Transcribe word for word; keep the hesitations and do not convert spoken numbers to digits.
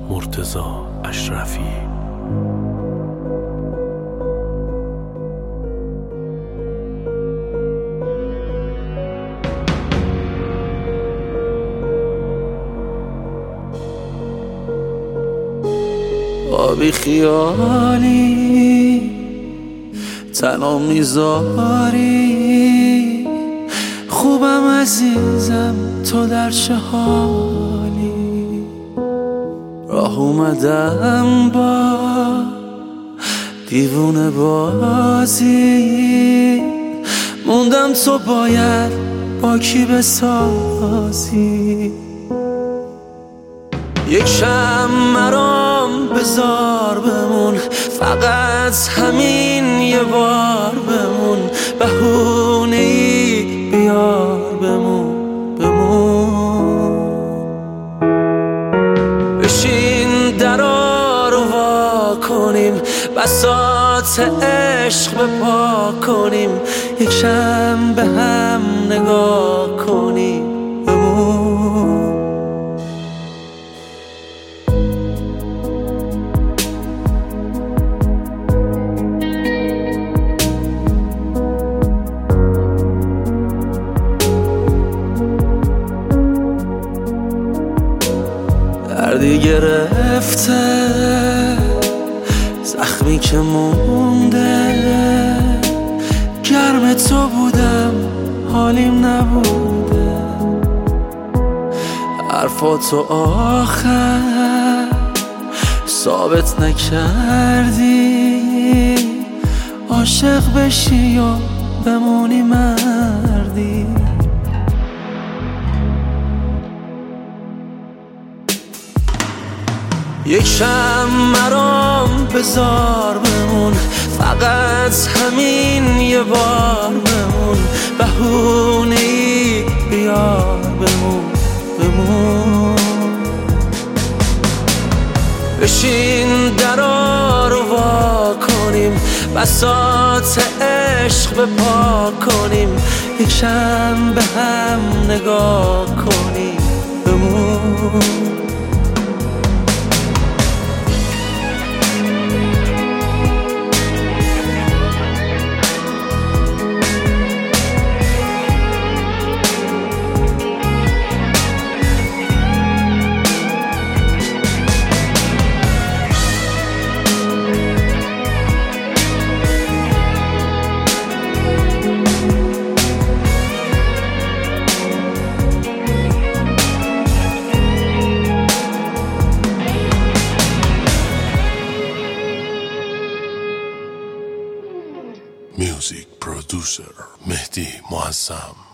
مرتضی اشرفی. آبی خیالی تنها میذاری، خوبم عزیزم تو در چه حالی. راه اومدم با دیوونه بازی، موندم تو باید با کی بسازی. یک شم مرام بذار بمون، فقط همین یه بار بمون. بهونه‌ای بیار بمون بمون. بشین درا رو وا کنیم، بساط عشق بپا کنیم. یک شم به هم نگاه کنیم بمون. دردی گرفته زخمی که مونده، گرم تو بودم حالیم نبوده. حرفاتو آخر ثابت نکردی، عاشق بشی یا بمونی مردی. یک شم مرام بذار بمون، فقط همین یه بار بمون. بهونه‌ای بیار بمون بمون. بشین درا رو وا کنیم، بساط عشق بپا کنیم. یک شم به هم نگاه کنیم بمون. Music producer Mehdi Muazzam.